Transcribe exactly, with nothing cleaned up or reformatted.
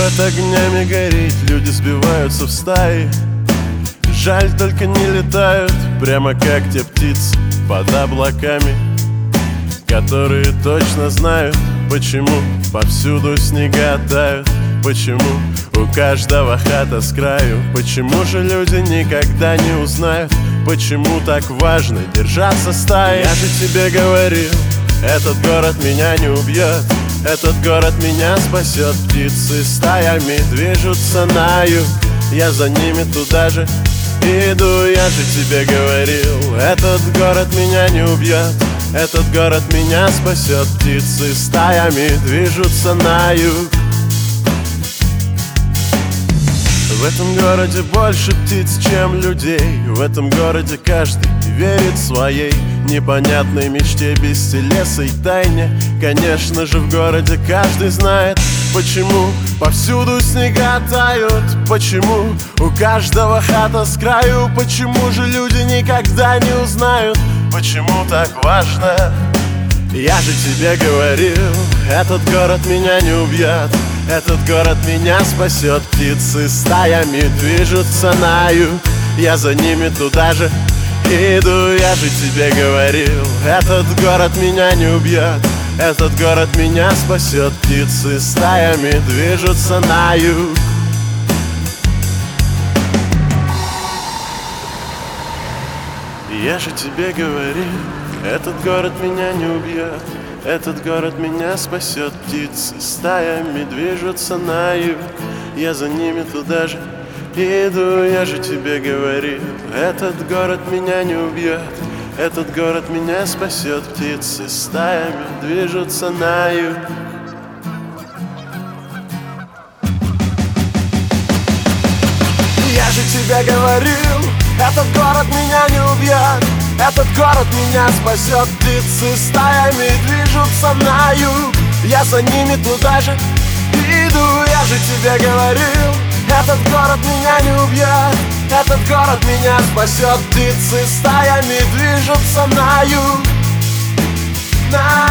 Город огнями горит, люди сбиваются в стаи. Жаль, только не летают, прямо как те птицы под облаками, которые точно знают, почему повсюду снега тают, почему у каждого хата с краю, почему же люди никогда не узнают, почему так важно держаться стаи. Я же тебе говорил, этот город меня не убьет, этот город меня спасет. Птицы стаями движутся на юг, я за ними туда же иду. Я же тебе говорил, этот город меня не убьет, этот город меня спасет. Птицы стаями движутся на юг. В этом городе больше птиц, чем людей. В этом городе каждый верит своей непонятной мечте, бестелесой тайне. Конечно же, в городе каждый знает, почему повсюду снега тают, почему у каждого хата с краю, почему же люди никогда не узнают, почему так важно. Я же тебе говорил, этот город меня не убьет, этот город меня спасет. Птицы стаями движутся на юг, я за ними туда же иду. Я же тебе говорил, этот город меня не убьет, этот город меня спасет. Птицы стаями движутся на юг. Я же тебе говорил, этот город меня не убьет, этот город меня спасет. Птицы стаями движутся на юг, я за ними туда же иду. Я же тебе говорил, этот город меня не убьет, этот город меня спасет. Птицы стаями движутся на юг. Я же тебе говорил, этот город меня не убьет, этот город меня спасет. Птицы стаями движутся на юг, я за ними туда же иду. Я же тебе говорил, этот город меня не убьет, этот город меня спасет. Птицы стаями движутся на юг, на